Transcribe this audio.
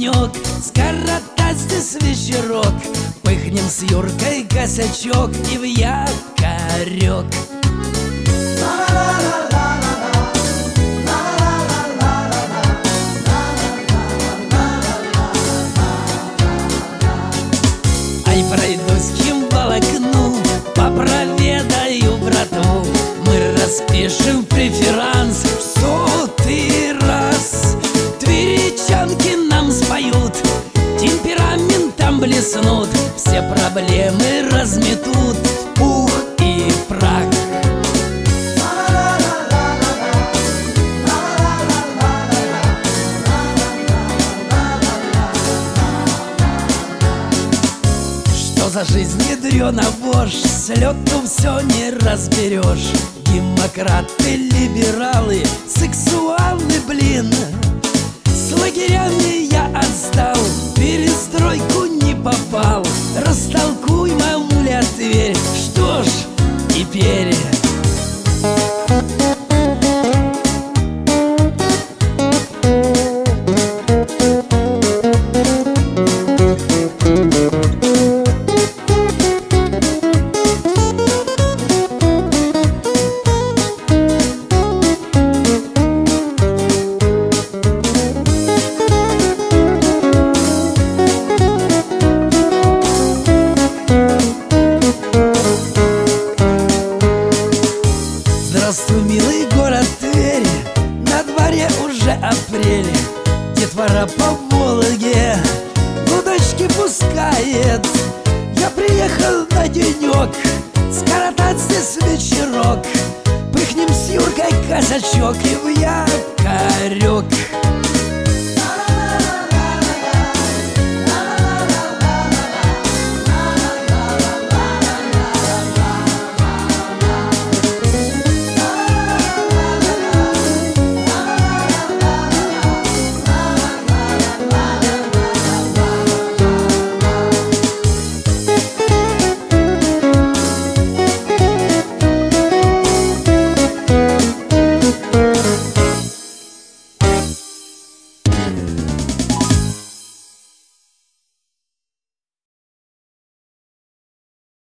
денек, скоротать здесь вечерок. Пыхнем с Юркой косячок и в якорек. Ай, пройдусь к Химволокну, попроведаю брату. Мы распишем преферанс в 100-й раз. Тверичанки нам споют, темпераментом блеснут, все проблемы разметут в пух и прах. Что за жизнь ядрёна вошь, с лёту всё не разберёшь. Демократы, либералы, сексуалы, блин. С лагерями я отстал, в перестройку не попал. Растолкуй, мамуля, Тверь, что ж теперь? Здравствуй, милый город Тверь, на дворе уже апрель. Детвора по Волге удочки пускает. Я приехал на денек, скоротать здесь вечерок. Пыхнем с Юркой косячок и в якорек.